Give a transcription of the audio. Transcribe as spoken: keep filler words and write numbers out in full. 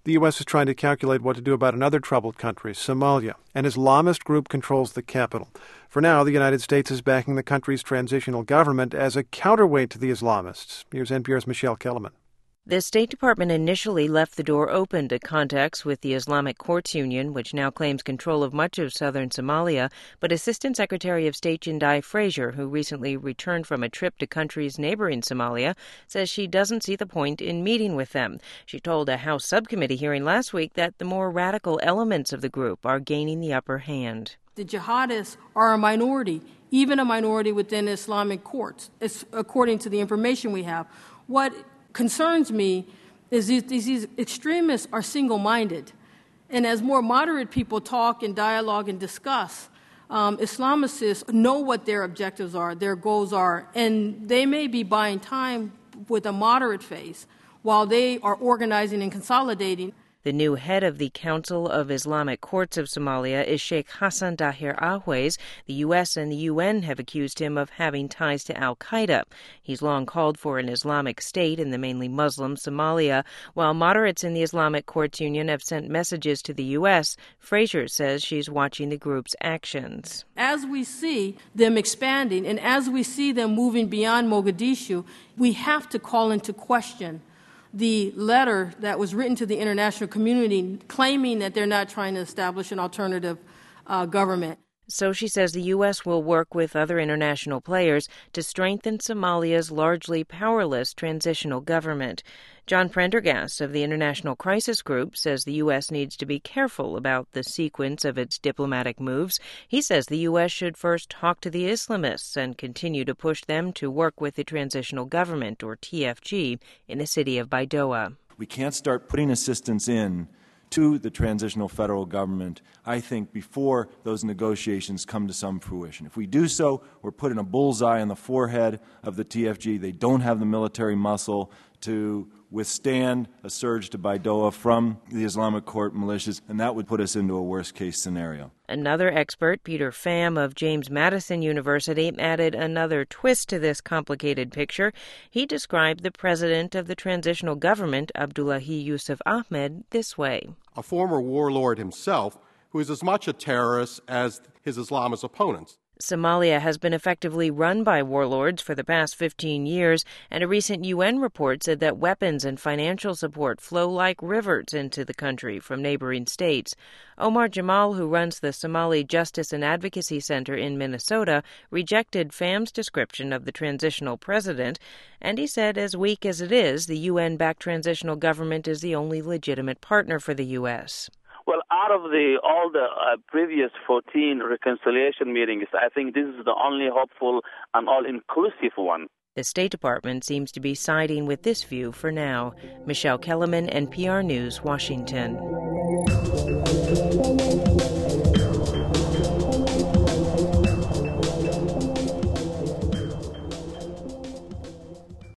The U S is trying to calculate what to do about another troubled country, Somalia. An Islamist group controls the capital. For now, the United States is backing the country's transitional government as a counterweight to the Islamists. Here's N P R's Michelle Kellerman. The State Department initially left the door open to contacts with the Islamic Courts Union, which now claims control of much of southern Somalia, but Assistant Secretary of State Jindai Fraser, who recently returned from a trip to countries neighboring Somalia, says she doesn't see the point in meeting with them. She told a House subcommittee hearing last week that the more radical elements of the group are gaining the upper hand. The jihadists are a minority, even a minority within Islamic courts, according to the information we have. What concerns me is these, these extremists are single-minded. And as more moderate people talk and dialogue and discuss, um, Islamicists know what their objectives are, their goals are, and they may be buying time with a moderate face while they are organizing and consolidating. The new head of the Council of Islamic Courts of Somalia is Sheikh Hassan Dahir Ahwez. The U S and the U N have accused him of having ties to al-Qaeda. He's long called for an Islamic state in the mainly Muslim Somalia. While moderates in the Islamic Courts Union have sent messages to the U S, Fraser says she's watching the group's actions. As we see them expanding and as we see them moving beyond Mogadishu, we have to call into question the letter that was written to the international community claiming that they're not trying to establish an alternative uh, government. So she says the U S will work with other international players to strengthen Somalia's largely powerless transitional government. John Prendergast of the International Crisis Group says the U S needs to be careful about the sequence of its diplomatic moves. He says the U S should first talk to the Islamists and continue to push them to work with the Transitional Government, or T F G, in the city of Baidoa. We can't start putting assistance in to the transitional federal government, I think, before those negotiations come to some fruition. If we do so, we're putting a bullseye on the forehead of the T F G. They don't have the military muscle to withstand a surge to Baidoa from the Islamic Court militias, and that would put us into a worst-case scenario. Another expert, Peter Pham of James Madison University, added another twist to this complicated picture. He described the president of the transitional government, Abdullahi Yusuf Ahmed, this way. A former warlord himself, who is as much a terrorist as his Islamist opponents. Somalia has been effectively run by warlords for the past fifteen years, and a recent U N report said that weapons and financial support flow like rivers into the country from neighboring states. Omar Jamal, who runs the Somali Justice and Advocacy Center in Minnesota, rejected Pham's description of the transitional president, and he said, as weak as it is, the U N-backed transitional government is the only legitimate partner for the U S. Well, out of the all the uh, previous fourteen reconciliation meetings, I think this is the only hopeful and all-inclusive one. The State Department seems to be siding with this view for now. Michelle Kellerman, N P R News, Washington.